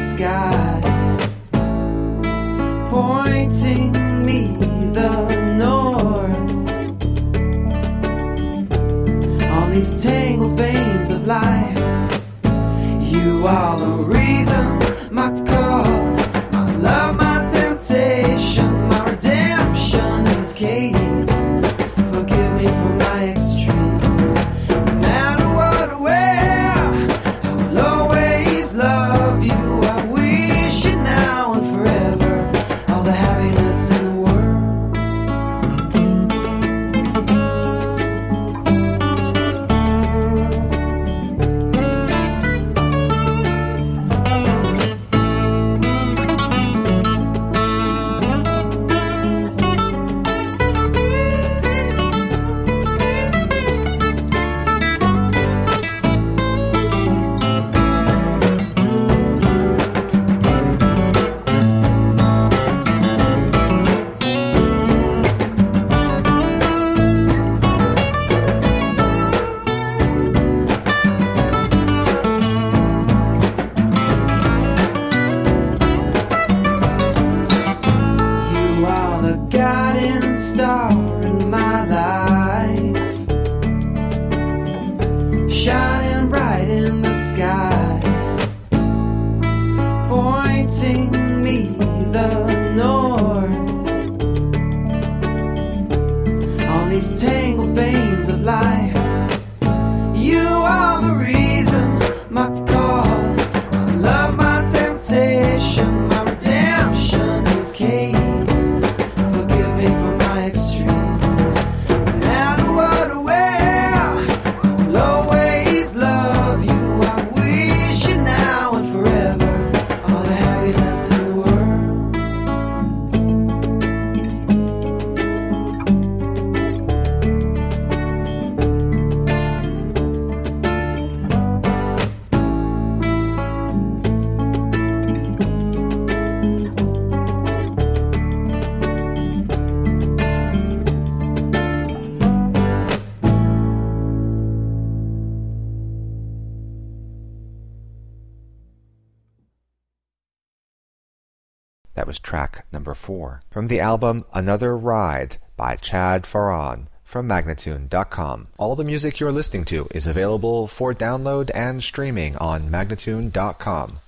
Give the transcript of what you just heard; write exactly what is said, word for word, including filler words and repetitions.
sky, pointing me the north. On these tangled veins of life, you are the reason, my cause, my love, my temptation, my redemption in this case. Forgive me for my extremes. No matter what or where, I will always love you. I wish you now and forever all the happiness in the world. Guiding star in my life, shining bright in the sky, pointing me the north. On these tangled veins of life, you are the reason, my cause, my love, my temptation, my redemption in this case. That was track number four from the album Another Ride by Chad Farron from Magnatune dot com. All the music you're listening to is available for download and streaming on Magnatune dot com.